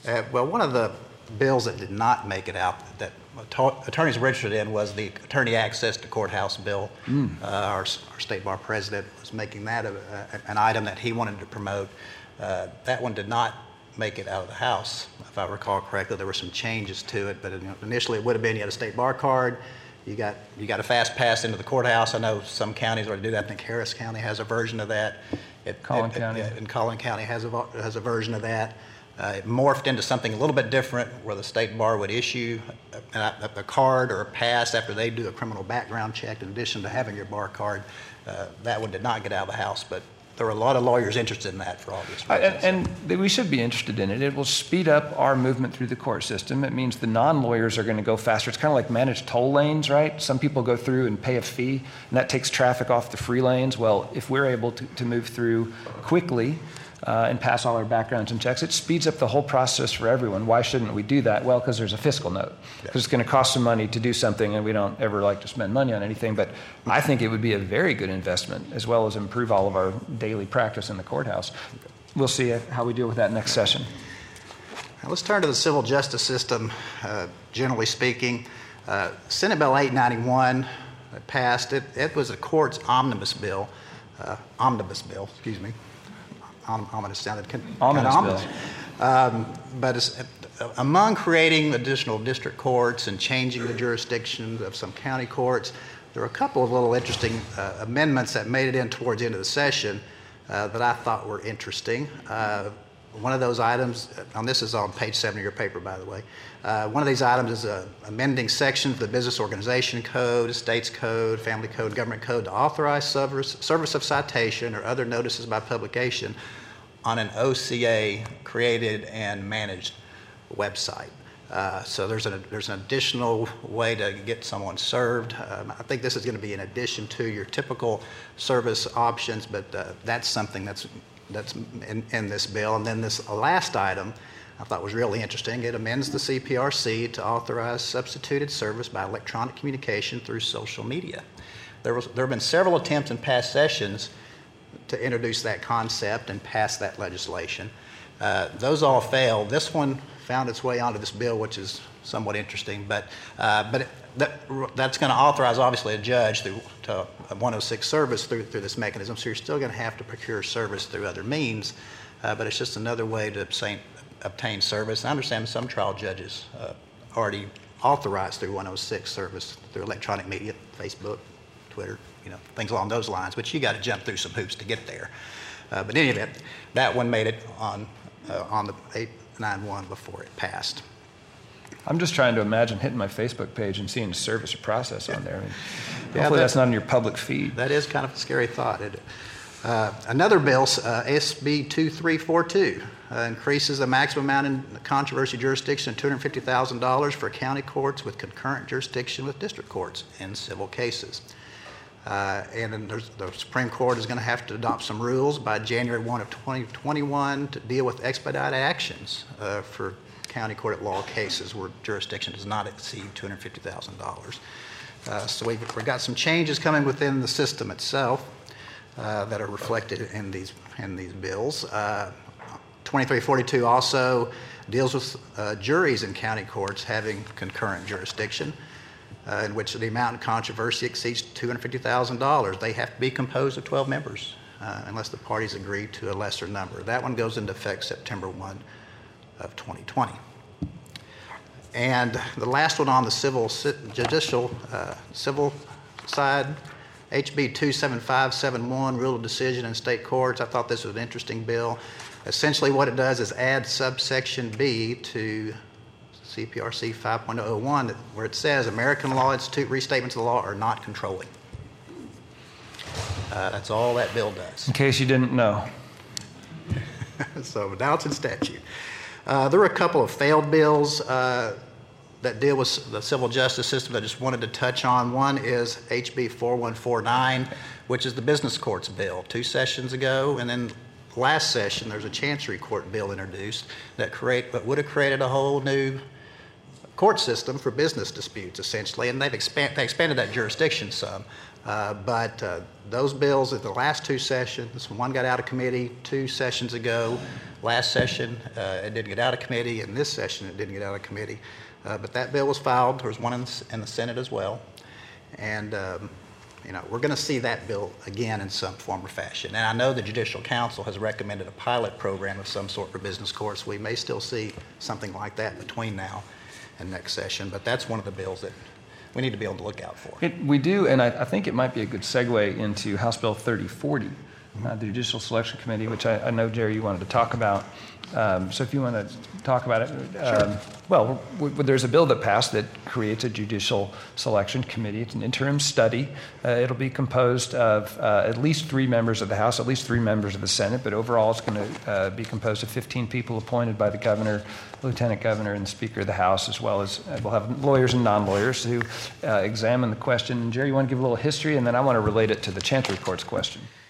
Well, one of the bills that did not make it out that attorneys were interested in was the attorney access to courthouse bill. Our state bar president was making that an item that he wanted to promote. That one did not make it out of the House, if I recall correctly. There were some changes to it, but initially it would have been you had a state bar card, you got a fast pass into the courthouse. I know some counties already do that. I think Harris County has a version of that. Collin County. And Collin County has a version of that. It morphed into something a little bit different where the state bar would issue a card or a pass after they do a criminal background check in addition to having your bar card. That one did not get out of the House, but there were a lot of lawyers interested in that for obvious reasons. And we should be interested in it. It will speed up our movement through the court system. It means the non-lawyers are going to go faster. It's kind of like managed toll lanes, right? Some people go through and pay a fee, and that takes traffic off the free lanes. Well, if we're able to move through quickly and pass all our backgrounds and checks, it speeds up the whole process for everyone. Why shouldn't we do that? Well, because there's a fiscal note. Because it's going to cost some money to do something, and we don't ever like to spend money on anything. But I think it would be a very good investment, as well as improve all of our daily practice in the courthouse. We'll see how we deal with that next session. Now let's turn to the civil justice system, generally speaking. Senate Bill 891 passed. It was a court's omnibus bill. Excuse me. Ominous sounded kind of ominous. But it's, among creating additional district courts and changing the jurisdictions of some county courts, there were a couple of little interesting amendments that made it in towards the end of the session that I thought were interesting. One of those items, and this is on page 7 of your paper, by the way. One of these items is amending sections of the Business Organization Code, Estates Code, Family Code, Government Code to authorize service of citation or other notices by publication on an OCA created and managed website. So there's an additional way to get someone served. I think this is going to be in addition to your typical service options, but that's something that's in this bill. And then this last item I thought was really interesting. It amends the CPRC to authorize substituted service by electronic communication through social media. There have been several attempts in past sessions to introduce that concept and pass that legislation. Those all failed. This one found its way onto this bill, which is somewhat interesting, but that's going to authorize, obviously, a judge to a 106 service through this mechanism, so you're still going to have to procure service through other means, but it's just another way to obtain service. I understand some trial judges already authorized through 106 service through electronic media, Facebook, Twitter, things along those lines, but you got to jump through some hoops to get there. But in any event, that one made it on the 891 before it passed. I'm just trying to imagine hitting my Facebook page and seeing service or process on there. Hopefully that's not in your public feed. That is kind of a scary thought. Another bill, SB 2342, increases the maximum amount in controversy jurisdiction to $250,000 for county courts with concurrent jurisdiction with district courts in civil cases. And then the Supreme Court is going to have to adopt some rules by January 1 of 2021 to deal with expedited actions for county court at law cases where jurisdiction does not exceed $250,000. So we've got some changes coming within the system itself that are reflected in these bills. 2342 also deals with juries in county courts having concurrent jurisdiction, in which the amount of controversy exceeds $250,000. They have to be composed of 12 members unless the parties agree to a lesser number. That one goes into effect September 1 of 2020. And the last one on the civil side, HB 27571, Rule of Decision in State Courts. I thought this was an interesting bill. Essentially what it does is add subsection B to CPRC 5.001 where it says American Law Institute restatements of the law are not controlling. That's all that bill does. In case you didn't know. So now it's in statute. There were a couple of failed bills that deal with the civil justice system that I just wanted to touch on. One is HB 4149, which is the business courts bill 2 sessions ago, and then last session there's a chancery court bill introduced that would have created a whole new court system for business disputes, essentially, and they expanded that jurisdiction some. But those bills at the last two sessions, one got out of committee 2 sessions ago. Last session, it didn't get out of committee, and this session, it didn't get out of committee. But that bill was filed. There was one in the Senate as well. And, we're going to see that bill again in some form or fashion. And I know the Judicial Council has recommended a pilot program of some sort for business courts. We may still see something like that between now and next session, but that's one of the bills that we need to be on the lookout for. We do, and I think it might be a good segue into House Bill 3040, the Judicial Selection Committee, which I know, Jerry, you wanted to talk about. So if you want to talk about it. Sure. Well, there's a bill that passed that creates a Judicial Selection Committee. It's an interim study. It'll be composed of at least 3 members of the House, at least 3 members of the Senate, but overall it's going to be composed of 15 people appointed by the governor, lieutenant governor, and the Speaker of the House, as well as we'll have lawyers and non-lawyers who examine the question. And Jerry, you want to give a little history, and then I want to relate it to the Chancery Court's question.